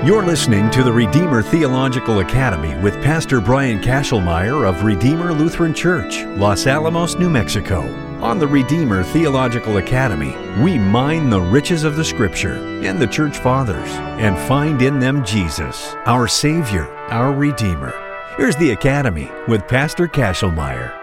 You're listening to the Redeemer Theological Academy with Pastor Brian Kashelmeyer of Redeemer Lutheran Church, Los Alamos, New Mexico. On the Redeemer Theological Academy, we mine the riches of the Scripture and the Church Fathers and find in them Jesus, our Savior, our Redeemer. Here's the Academy with Pastor Kashelmeyer.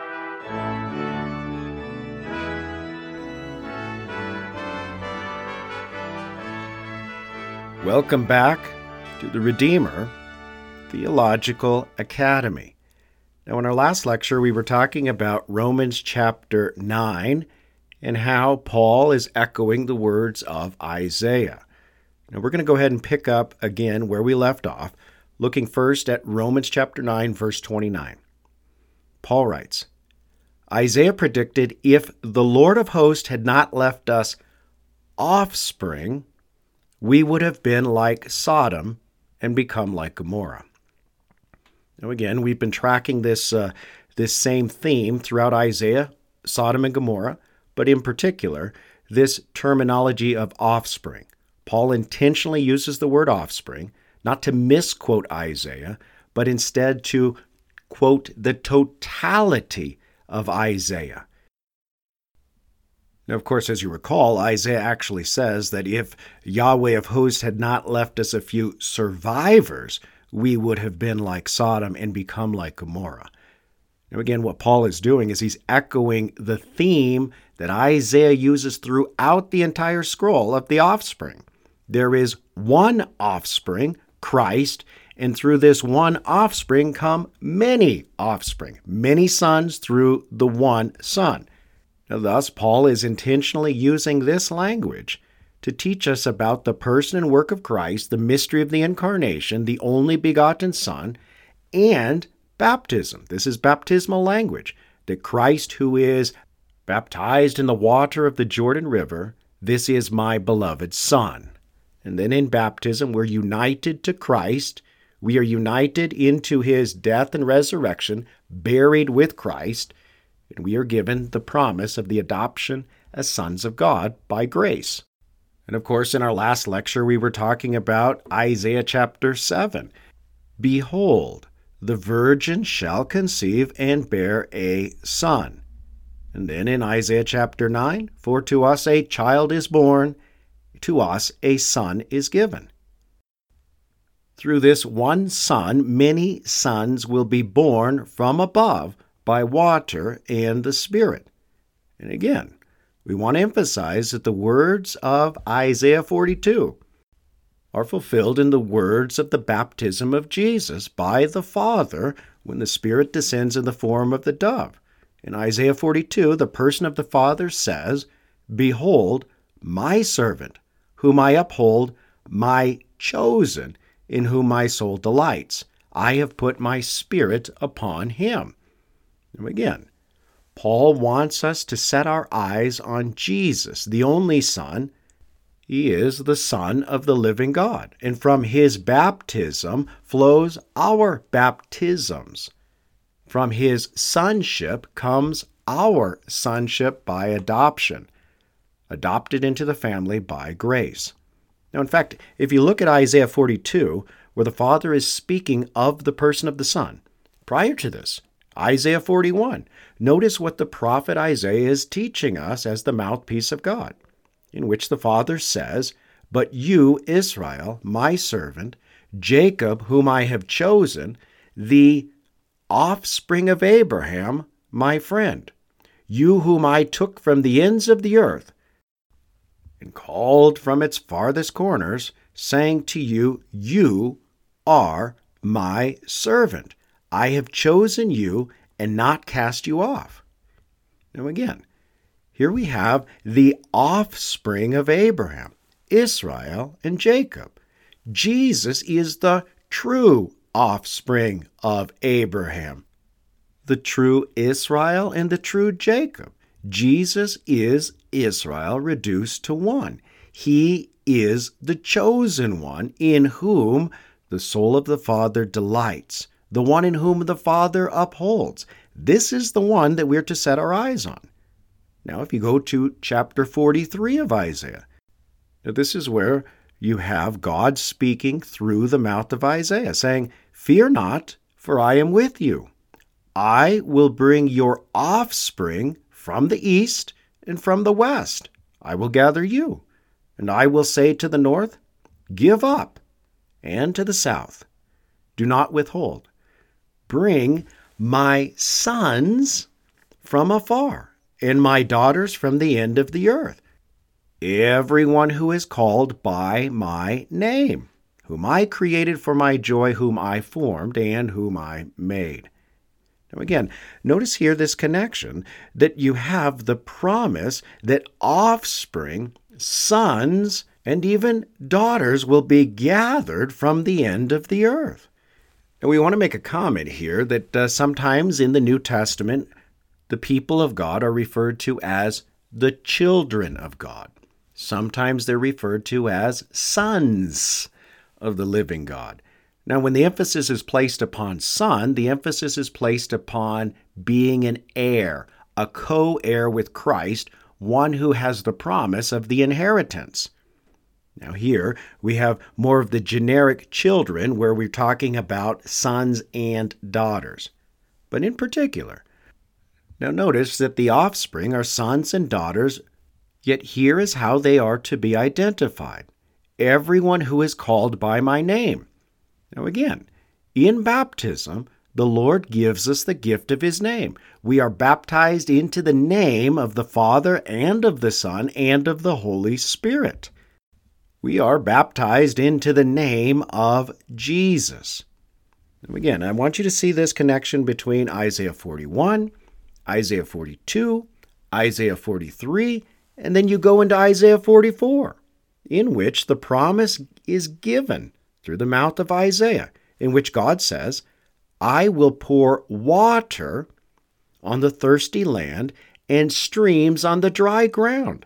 Welcome back to the Redeemer Theological Academy. Now, in our last lecture, we were talking about Romans chapter 9 and how Paul is echoing the words of Isaiah. Now, we're going to go ahead and pick up again where we left off, looking first at Romans chapter 9, verse 29. Paul writes, Isaiah predicted, if the Lord of hosts had not left us offspring, we would have been like Sodom and become like Gomorrah. Now again, we've been tracking this same theme throughout Isaiah, Sodom and Gomorrah, but in particular, this terminology of offspring. Paul intentionally uses the word offspring, not to misquote Isaiah, but instead to quote the totality of Isaiah. Now, of course, as you recall, Isaiah actually says that if Yahweh of hosts had not left us a few survivors, we would have been like Sodom and become like Gomorrah. Now, again, what Paul is doing is he's echoing the theme that Isaiah uses throughout the entire scroll of the offspring. There is one offspring, Christ, and through this one offspring come many offspring, many sons through the one Son. Now, thus, Paul is intentionally using this language to teach us about the person and work of Christ, the mystery of the incarnation, the only begotten Son, and baptism. This is baptismal language, that Christ, who is baptized in the water of the Jordan River, this is my beloved Son. And then in baptism, we're united to Christ. We are united into his death and resurrection, buried with Christ, and we are given the promise of the adoption as sons of God by grace. And of course, in our last lecture, we were talking about Isaiah chapter 7. Behold, the virgin shall conceive and bear a son. And then in Isaiah chapter 9, for to us a child is born, to us a son is given. Through this one son, many sons will be born from above by water and the Spirit. And again, we want to emphasize that the words of Isaiah 42 are fulfilled in the words of the baptism of Jesus by the Father when the Spirit descends in the form of the dove. In Isaiah 42, the person of the Father says, Behold, my servant, whom I uphold, my chosen, in whom my soul delights. I have put my Spirit upon him. Now again, Paul wants us to set our eyes on Jesus, the only Son. He is the Son of the living God, and from his baptism flows our baptisms. From his sonship comes our sonship by adoption, adopted into the family by grace. Now, in fact, if you look at Isaiah 42, where the Father is speaking of the person of the Son, prior to this, Isaiah 41, notice what the prophet Isaiah is teaching us as the mouthpiece of God, in which the Father says, But you, Israel, my servant, Jacob, whom I have chosen, the offspring of Abraham, my friend, you whom I took from the ends of the earth, and called from its farthest corners, saying to you, You are my servant. I have chosen you and not cast you off. Now again, here we have the offspring of Abraham, Israel and Jacob. Jesus is the true offspring of Abraham, the true Israel and the true Jacob. Jesus is Israel reduced to one. He is the chosen one in whom the soul of the Father delights, the one in whom the Father upholds. This is the one that we're to set our eyes on. Now, if you go to chapter 43 of Isaiah, now this is where you have God speaking through the mouth of Isaiah, saying, "Fear not, for I am with you. I will bring your offspring from the east and from the west. I will gather you, and I will say to the north, Give up, and to the south, do not withhold. Bring my sons from afar, and my daughters from the end of the earth, everyone who is called by my name, whom I created for my joy, whom I formed, and whom I made." Now again, notice here this connection that you have the promise that offspring, sons, and even daughters will be gathered from the end of the earth. And we want to make a comment here that sometimes in the New Testament, the people of God are referred to as the children of God. Sometimes they're referred to as sons of the living God. Now, when the emphasis is placed upon son, the emphasis is placed upon being an heir, a co-heir with Christ, one who has the promise of the inheritance. Now here we have more of the generic children where we're talking about sons and daughters. But in particular, now notice that the offspring are sons and daughters, yet here is how they are to be identified. Everyone who is called by my name. Now again, in baptism, the Lord gives us the gift of his name. We are baptized into the name of the Father and of the Son and of the Holy Spirit. We are baptized into the name of Jesus. And again, I want you to see this connection between Isaiah 41, Isaiah 42, Isaiah 43, and then you go into Isaiah 44, in which the promise is given through the mouth of Isaiah, in which God says, "I will pour water on the thirsty land and streams on the dry ground.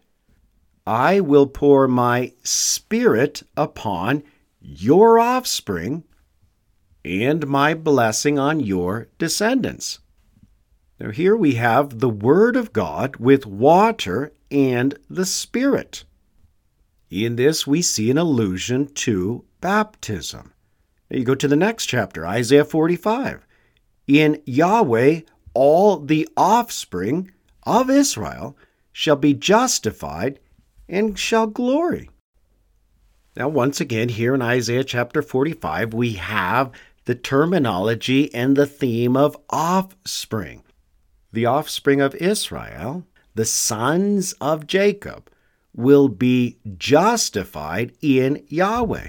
I will pour my spirit upon your offspring and my blessing on your descendants." Now here we have the Word of God with water and the Spirit. In this we see an allusion to baptism. Now you go to the next chapter, Isaiah 45. "In Yahweh all the offspring of Israel shall be justified and shall glory." Now once again here in Isaiah chapter 45 we have the terminology and the theme of offspring. The offspring of Israel, the sons of Jacob, will be justified in Yahweh.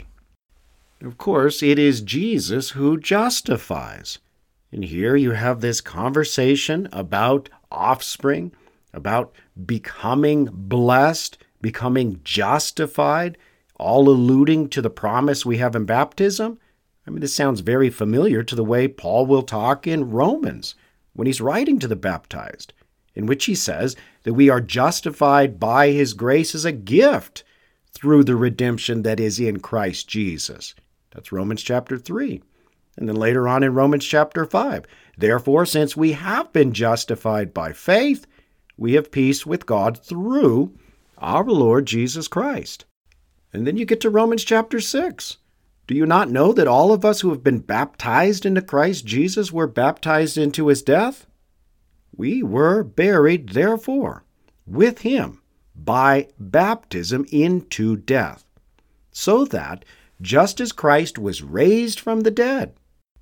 Of course, it is Jesus who justifies. And here you have this conversation about offspring, about becoming blessed, becoming justified, all alluding to the promise we have in baptism. I mean, this sounds very familiar to the way Paul will talk in Romans when he's writing to the baptized, in which he says that we are justified by his grace as a gift through the redemption that is in Christ Jesus. That's Romans chapter 3. And then later on in Romans chapter 5, "Therefore, since we have been justified by faith, we have peace with God through our Lord Jesus Christ." And then you get to Romans chapter 6. "Do you not know that all of us who have been baptized into Christ Jesus were baptized into his death? We were buried, therefore, with him by baptism into death, so that, just as Christ was raised from the dead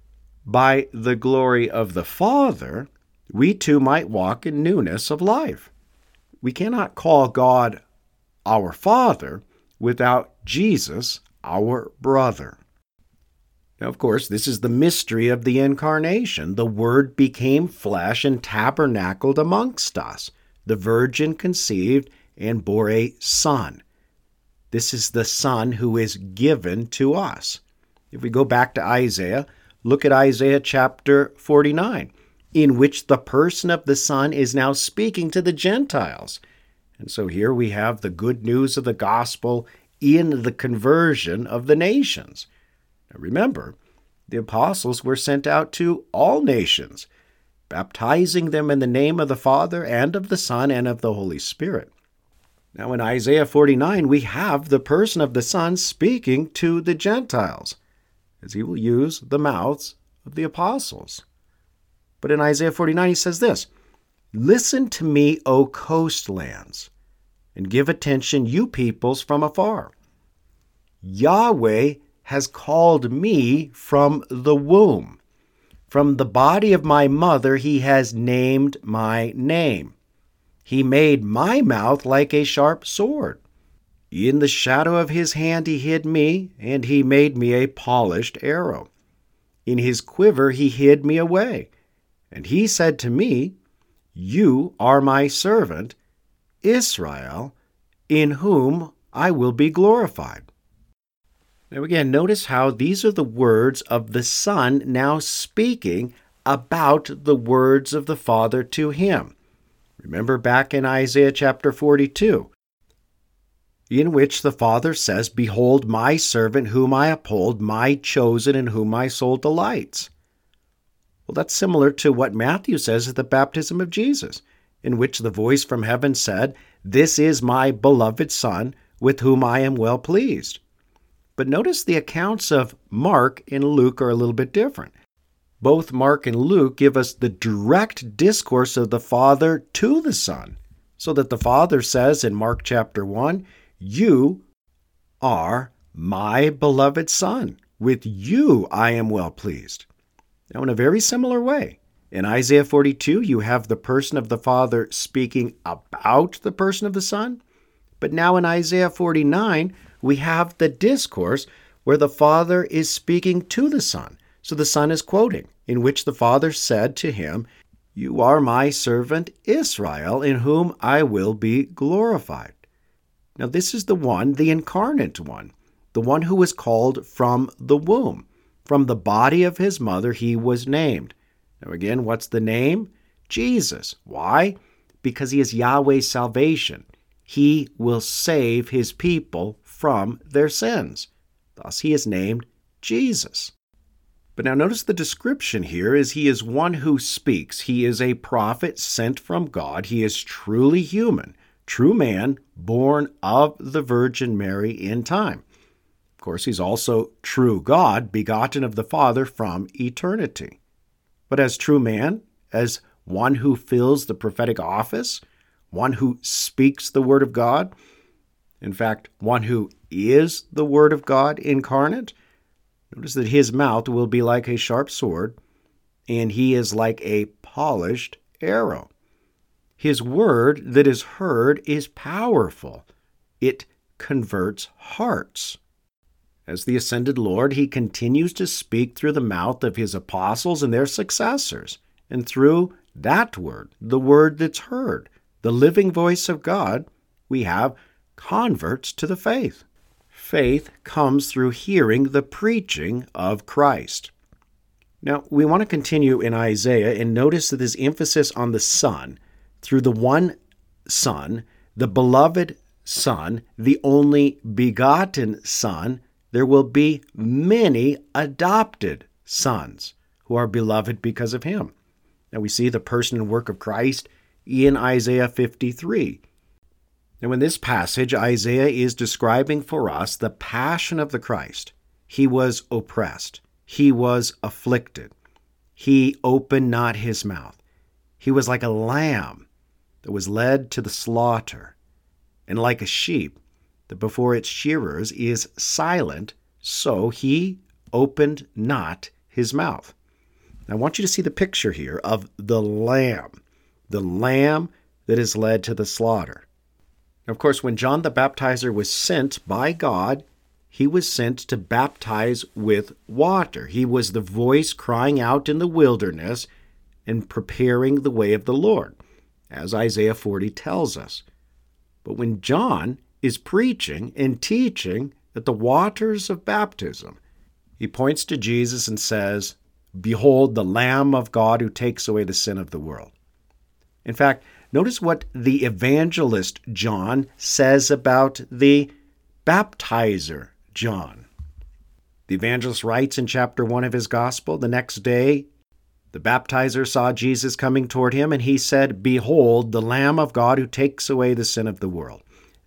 by the glory of the Father, we too might walk in newness of life." We cannot call God our Father without Jesus our brother. Now, of course, this is the mystery of the incarnation. The Word became flesh and tabernacled amongst us. The Virgin conceived and bore a Son. This is the Son who is given to us. If we go back to Isaiah, look at Isaiah chapter 49, in which the person of the Son is now speaking to the Gentiles. And so here we have the good news of the gospel in the conversion of the nations. Now remember, the apostles were sent out to all nations, baptizing them in the name of the Father and of the Son and of the Holy Spirit. Now in Isaiah 49, we have the person of the Son speaking to the Gentiles, as he will use the mouths of the apostles. But in Isaiah 49, he says this, "Listen to me, O coastlands, and give attention, you peoples from afar. Yahweh has called me from the womb. From the body of my mother he has named my name. He made my mouth like a sharp sword. In the shadow of his hand he hid me, and he made me a polished arrow. In his quiver he hid me away. And he said to me, You are my servant, Israel, in whom I will be glorified." Now again, notice how these are the words of the Son now speaking about the words of the Father to him. Remember back in Isaiah chapter 42, in which the Father says, "Behold my servant whom I uphold, my chosen in whom my soul delights." Well, that's similar to what Matthew says at the baptism of Jesus, in which the voice from heaven said, "This is my beloved Son, with whom I am well pleased." But notice the accounts of Mark and Luke are a little bit different. Both Mark and Luke give us the direct discourse of the Father to the Son, so that the Father says in Mark chapter 1, "You are my beloved Son. With you I am well pleased." Now, in a very similar way, in Isaiah 42, you have the person of the Father speaking about the person of the Son. But now in Isaiah 49, we have the discourse where the Father is speaking to the Son. So the Son is quoting, in which the Father said to him, "You are my servant Israel, in whom I will be glorified." Now this is the one, the incarnate one, the one who was called from the womb. From the body of his mother he was named. Now again, what's the name? Jesus. Why? Because he is Yahweh's salvation. He will save his people from their sins. Thus he is named Jesus. But now notice the description here is he is one who speaks. He is a prophet sent from God. He is truly human, true man, born of the Virgin Mary in time. Of course, he's also true God, begotten of the Father from eternity. But as true man, as one who fills the prophetic office, one who speaks the Word of God, in fact, one who is the Word of God incarnate, notice that his mouth will be like a sharp sword, and he is like a polished arrow. His word that is heard is powerful. It converts hearts. As the ascended Lord, he continues to speak through the mouth of his apostles and their successors, and through that word, the word that's heard, the living voice of God, we have converts to the faith. Faith comes through hearing the preaching of Christ. Now, we want to continue in Isaiah and notice that this emphasis on the Son, through the one Son, the beloved Son, the only begotten Son, there will be many adopted sons who are beloved because of him. Now, we see the person and work of Christ in Isaiah 53. Now, in this passage, Isaiah is describing for us the passion of the Christ. He was oppressed. He was afflicted. He opened not his mouth. He was like a lamb that was led to the slaughter, and like a sheep that before its shearers is silent, so he opened not his mouth. Now, I want you to see the picture here of the lamb that is led to the slaughter. Of course, when John the Baptizer was sent by God, he was sent to baptize with water. He was the voice crying out in the wilderness and preparing the way of the Lord, as Isaiah 40 tells us. But when John is preaching and teaching at the waters of baptism, he points to Jesus and says, "Behold the Lamb of God who takes away the sin of the world." In fact, notice what the evangelist John says about the baptizer John. The evangelist writes in chapter 1 of his gospel, "The next day the baptizer saw Jesus coming toward him, and he said, Behold, the Lamb of God who takes away the sin of the world.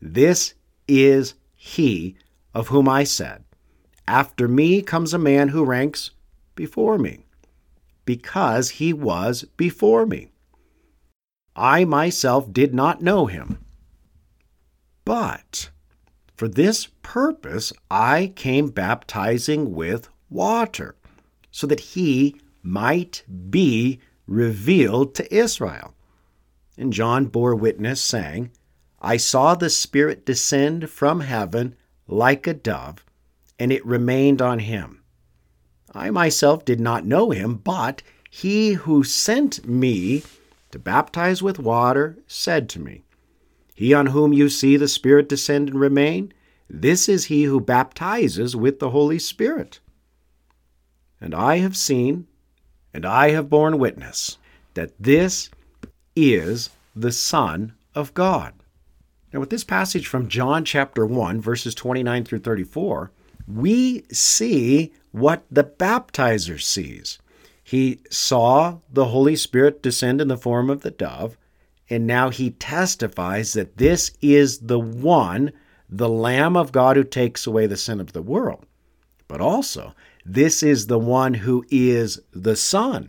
This is he of whom I said, after me comes a man who ranks before me, because he was before me. I myself did not know him, but for this purpose I came baptizing with water, so that he might be revealed to Israel. And John bore witness, saying, I saw the Spirit descend from heaven like a dove, and it remained on him. I myself did not know him, but he who sent me to baptize with water said to me, He on whom you see the Spirit descend and remain, this is he who baptizes with the Holy Spirit. And I have seen, and I have borne witness, that this is the Son of God. Now, with this passage from John chapter 1, verses 29 through 34, we see what the baptizer sees. He saw the Holy Spirit descend in the form of the dove, and now he testifies that this is the one, the Lamb of God who takes away the sin of the world. But also, this is the one who is the Son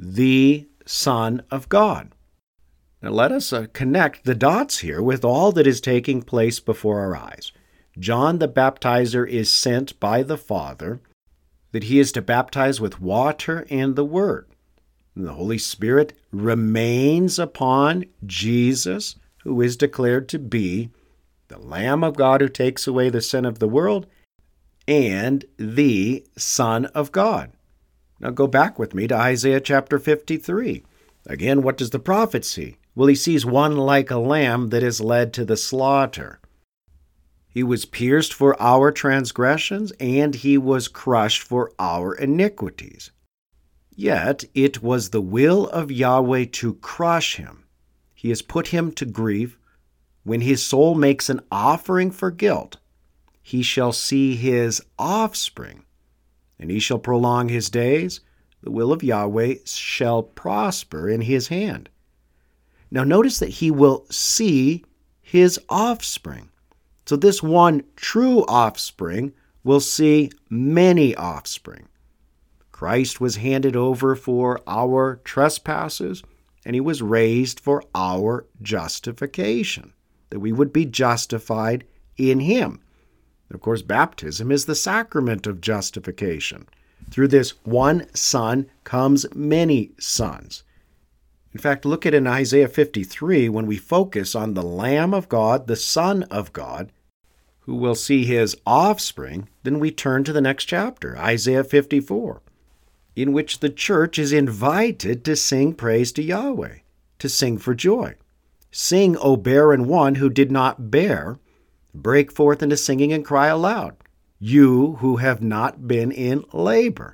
of God. Now let us connect the dots here with all that is taking place before our eyes. John the Baptizer is sent by the Father, that he is to baptize with water and the Word. And the Holy Spirit remains upon Jesus, who is declared to be the Lamb of God who takes away the sin of the world, and the Son of God. Now go back with me to Isaiah chapter 53. Again, what does the prophet see? Well, he sees one like a lamb that is led to the slaughter. He was pierced for our transgressions, and he was crushed for our iniquities. Yet it was the will of Yahweh to crush him. He has put him to grief. When his soul makes an offering for guilt, he shall see his offspring, and he shall prolong his days. The will of Yahweh shall prosper in his hand. Now notice that he will see his offspring. So this one true offspring will see many offspring. Christ was handed over for our trespasses, and he was raised for our justification, that we would be justified in him. Of course, baptism is the sacrament of justification. Through this one Son comes many sons. In fact, look at in Isaiah 53, when we focus on the Lamb of God, the Son of God, who will see his offspring, then we turn to the next chapter, Isaiah 54, in which the church is invited to sing praise to Yahweh, to sing for joy. Sing, O barren one who did not bear, break forth into singing and cry aloud, you who have not been in labor,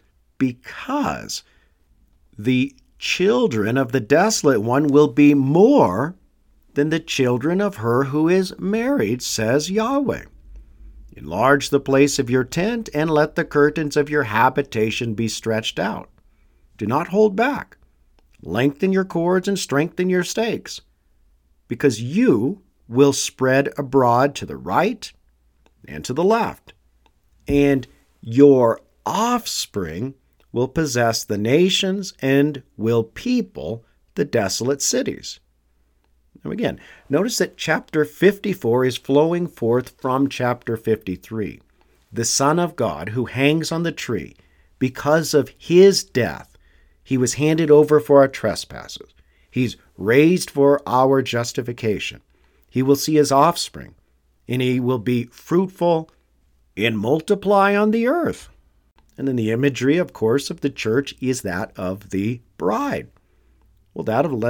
because the children of the desolate one will be more than the children of her who is married, says Yahweh. Enlarge the place of your tent, and let the curtains of your habitation be stretched out. Do not hold back. Lengthen your cords and strengthen your stakes, because you will spread abroad to the right and to the left, and your offspring will possess the nations and will people the desolate cities. Now again, notice that chapter 54 is flowing forth from chapter 53. The Son of God who hangs on the tree, because of his death, he was handed over for our trespasses. He's raised for our justification. He will see his offspring, and he will be fruitful and multiply on the earth. And then the imagery, of course, of the church is that of the bride. Well,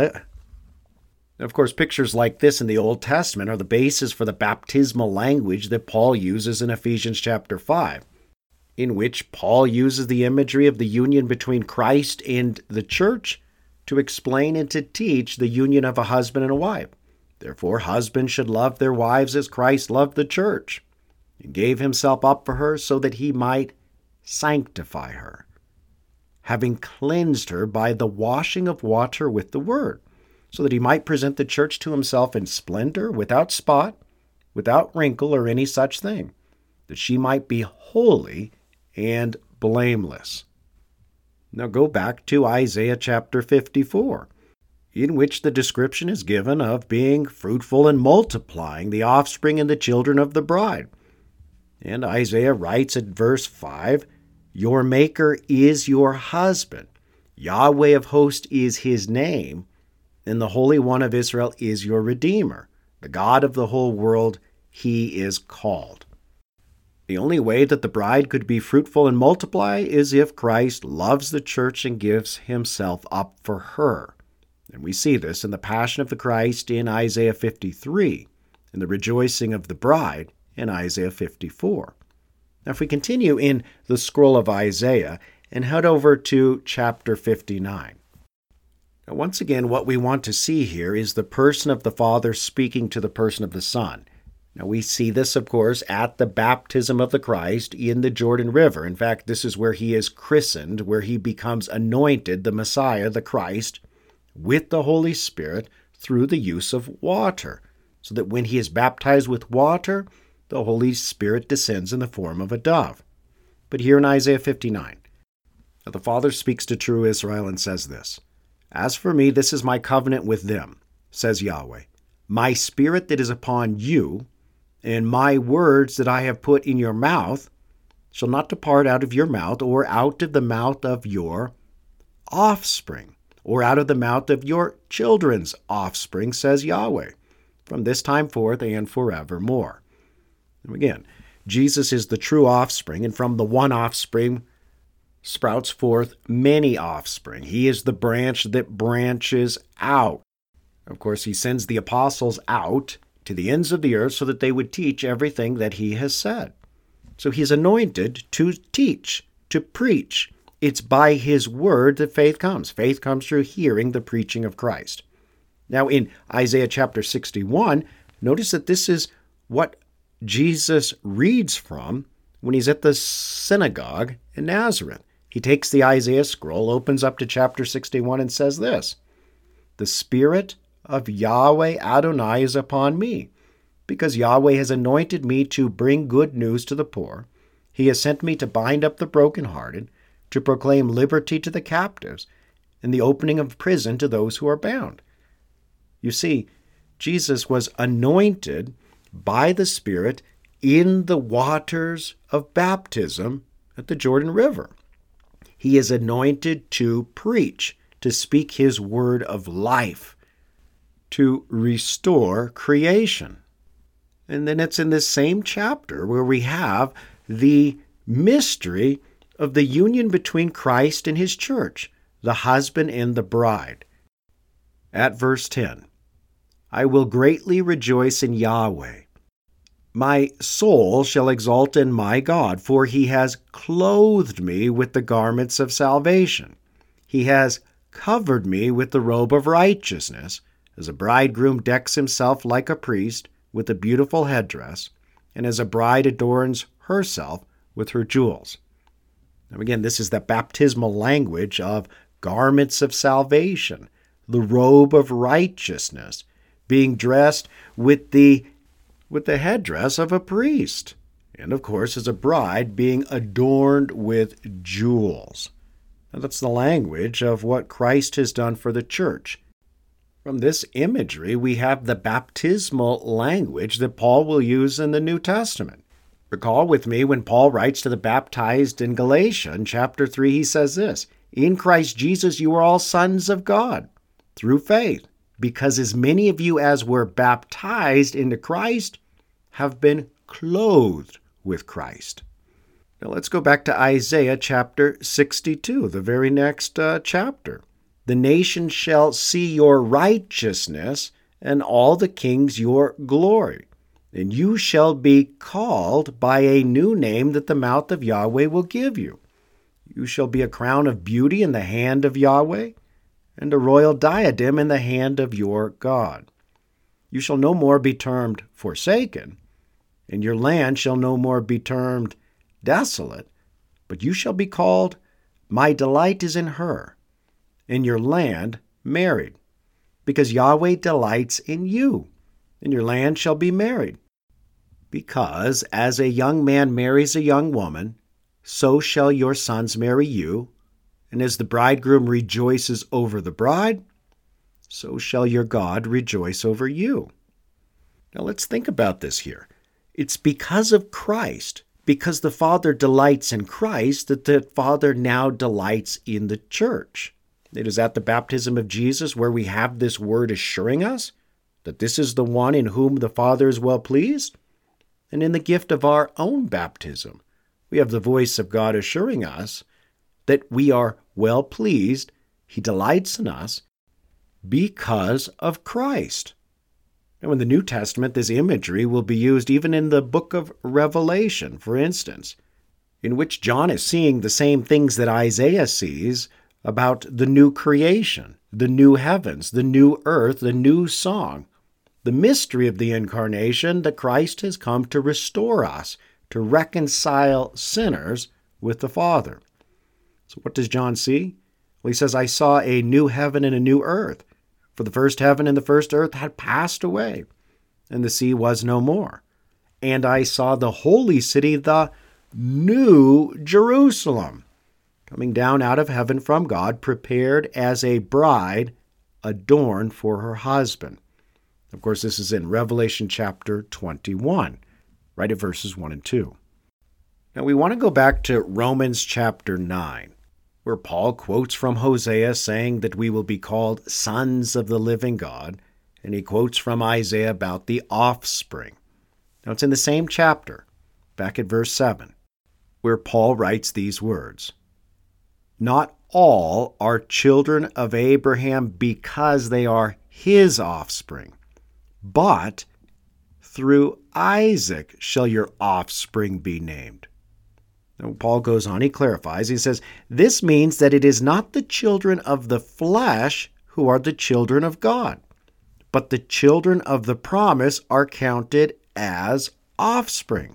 of course, pictures like this in the Old Testament are the basis for the baptismal language that Paul uses in Ephesians chapter 5, in which Paul uses the imagery of the union between Christ and the church to explain and to teach the union of a husband and a wife. Therefore, husbands should love their wives as Christ loved the church and gave himself up for her so that he might sanctify her, having cleansed her by the washing of water with the word, so that he might present the church to himself in splendor, without spot, without wrinkle or any such thing, that she might be holy and blameless. Now go back to Isaiah chapter 54, in which the description is given of being fruitful and multiplying the offspring and the children of the bride. And Isaiah writes at verse 5, "Your Maker is your husband. Yahweh of hosts is his name, and the Holy One of Israel is your Redeemer. The God of the whole world, he is called." The only way that the bride could be fruitful and multiply is if Christ loves the church and gives himself up for her. And we see this in the Passion of the Christ in Isaiah 53, and the rejoicing of the bride in Isaiah 54. Now, if we continue in the scroll of Isaiah and head over to chapter 59. Now, once again, what we want to see here is the person of the Father speaking to the person of the Son. Now, we see this, of course, at the baptism of the Christ in the Jordan River. In fact, this is where he is christened, where he becomes anointed, the Messiah, the Christ, with the Holy Spirit through the use of water, so that when he is baptized with water, the Holy Spirit descends in the form of a dove. But here in Isaiah 59, the Father speaks to true Israel and says this, "As for me, this is my covenant with them, says Yahweh. My spirit that is upon you, and my words that I have put in your mouth, shall not depart out of your mouth, or out of the mouth of your offspring, or out of the mouth of your children's offspring, says Yahweh, from this time forth and forevermore." And again, Jesus is the true offspring, and from the one offspring sprouts forth many offspring. He is the branch that branches out. Of course, he sends the apostles out to the ends of the earth so that they would teach everything that he has said. So he's anointed to teach, to preach. It's by his word that faith comes. Faith comes through hearing the preaching of Christ. Now in Isaiah chapter 61, notice that this is what Jesus reads from when he's at the synagogue in Nazareth. He takes the Isaiah scroll, opens up to chapter 61, and says this, "The Spirit of Yahweh Adonai is upon me, because Yahweh has anointed me to bring good news to the poor. He has sent me to bind up the brokenhearted, to proclaim liberty to the captives, and the opening of prison to those who are bound." You see, Jesus was anointed by the Spirit in the waters of baptism at the Jordan River. He is anointed to preach, to speak his word of life, to restore creation. And then it's in this same chapter where we have the mystery of the union between Christ and his church, the husband and the bride. At verse 10, "I will greatly rejoice in Yahweh. My soul shall exult in my God, for he has clothed me with the garments of salvation. He has covered me with the robe of righteousness, as a bridegroom decks himself like a priest with a beautiful headdress, and as a bride adorns herself with her jewels." Now again, this is the baptismal language of garments of salvation, the robe of righteousness, being dressed with the headdress of a priest, and of course as a bride being adorned with jewels. Now that's the language of what Christ has done for the church. From this imagery, we have the baptismal language that Paul will use in the New Testament. Recall with me when Paul writes to the baptized in Galatia, in chapter 3, he says this, "In Christ Jesus you are all sons of God, through faith, because as many of you as were baptized into Christ have been clothed with Christ." Now let's go back to Isaiah chapter 62, the very next chapter. "The nations shall see your righteousness, and all the kings your glory. And you shall be called by a new name that the mouth of Yahweh will give you. You shall be a crown of beauty in the hand of Yahweh, and a royal diadem in the hand of your God. You shall no more be termed forsaken, and your land shall no more be termed desolate, but you shall be called, my delight is in her, and your land married, because Yahweh delights in you, and your land shall be married. Because as a young man marries a young woman, so shall your sons marry you, and as the bridegroom rejoices over the bride, so shall your God rejoice over you. Now let's think about this here. It's because of Christ, because the Father delights in Christ, that the Father now delights in the church. It is at the baptism of Jesus where we have this word assuring us that this is the one in whom the Father is well pleased. And in the gift of our own baptism, we have the voice of God assuring us that we are well pleased, He delights in us, because of Christ. Now, in the New Testament, this imagery will be used even in the book of Revelation, for instance, in which John is seeing the same things that Isaiah sees about the new creation, the new heavens, the new earth, the new song, the mystery of the incarnation, that Christ has come to restore us, to reconcile sinners with the Father. So what does John see? Well, he says, I saw a new heaven and a new earth. For the first heaven and the first earth had passed away, and the sea was no more. And I saw the holy city, the new Jerusalem, coming down out of heaven from God, prepared as a bride adorned for her husband. Of course, this is in Revelation chapter 21, right at verses 1 and 2. Now, we want to go back to Romans chapter 9, where Paul quotes from Hosea saying that we will be called sons of the living God, and he quotes from Isaiah about the offspring. Now, it's in the same chapter, back at verse 7, where Paul writes these words, Not all are children of Abraham because they are his offspring, but through Isaac shall your offspring be named. Now, Paul goes on, he clarifies, he says, this means that it is not the children of the flesh who are the children of God, but the children of the promise are counted as offspring.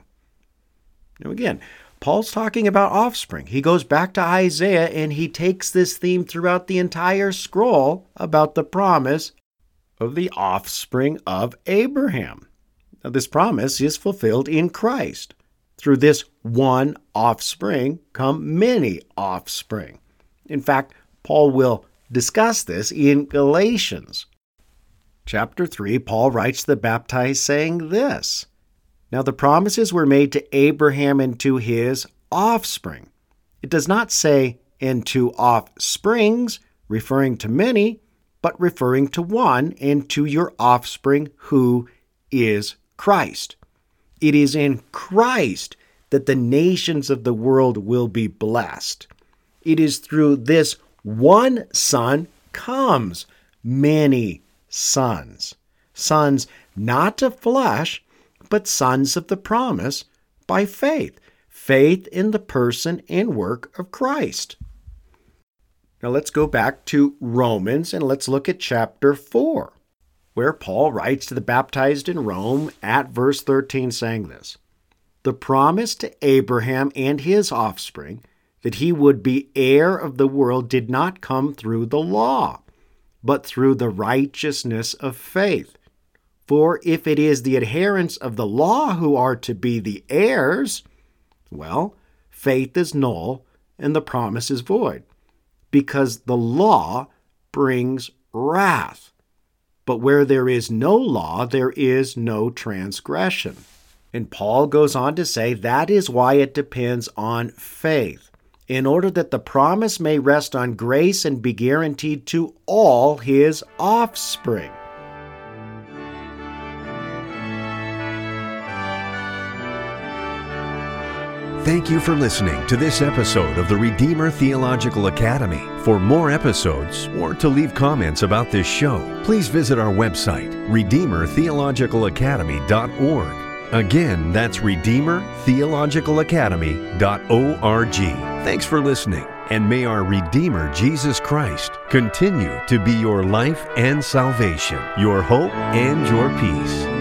Now again, Paul's talking about offspring. He goes back to Isaiah and he takes this theme throughout the entire scroll about the promise of the offspring of Abraham. Now, this promise is fulfilled in Christ. Through this one offspring come many offspring. In fact, Paul will discuss this in Galatians. Chapter 3, Paul writes to the baptized saying this, Now the promises were made to Abraham and to his offspring. It does not say, and to offsprings, referring to many, but referring to one, and to your offspring, who is Christ. It is in Christ that the nations of the world will be blessed. It is through this one Son comes many sons. Sons not of flesh, but sons of the promise by faith. Faith in the person and work of Christ. Now let's go back to Romans and let's look at chapter 4, where Paul writes to the baptized in Rome at verse 13 saying this, The promise to Abraham and his offspring that he would be heir of the world did not come through the law, but through the righteousness of faith. For if it is the adherents of the law who are to be the heirs, well, faith is null and the promise is void, because the law brings wrath. But where there is no law, there is no transgression. And Paul goes on to say that is why it depends on faith, in order that the promise may rest on grace and be guaranteed to all his offspring. Thank you for listening to this episode of the Redeemer Theological Academy. For more episodes or to leave comments about this show, please visit our website, RedeemerTheologicalAcademy.org. Again, that's RedeemerTheologicalAcademy.org. Thanks for listening, and may our Redeemer Jesus Christ continue to be your life and salvation, your hope and your peace.